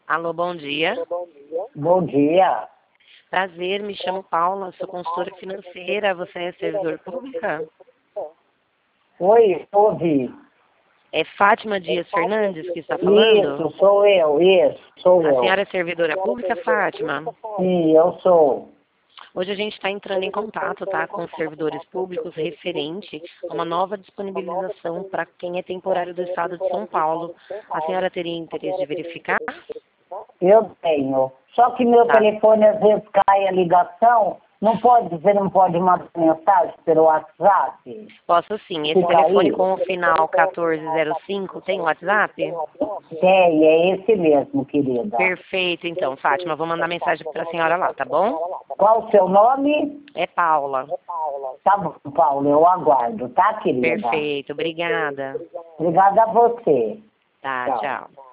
Alô, bom dia. Bom dia. Prazer, me chamo Paula, sou consultora financeira. Você é servidor pública? Oi, ouvi. É Fátima Dias Fernandes que está falando? Isso, sou eu. A senhora é servidora pública, Fátima? Sim, eu sou. Hoje a gente está entrando em contato, tá, com os servidores públicos referente a uma nova disponibilização para quem é temporário do estado de São Paulo. A senhora teria interesse de verificar? Eu tenho. Só que meu Tá. telefone às vezes cai a ligação. Você não pode mandar mensagem pelo WhatsApp? Posso sim. Esse Fica telefone aí? com o final 1405 tem WhatsApp? Tem, é esse mesmo, querida. Perfeito, então, Fátima. Vou mandar mensagem para a senhora lá, tá bom? Qual o seu nome? É Paula. Tá bom, Paulo, eu aguardo, tá, querida? Perfeito, obrigada. Obrigada a você. Tá, Tchau. tchau.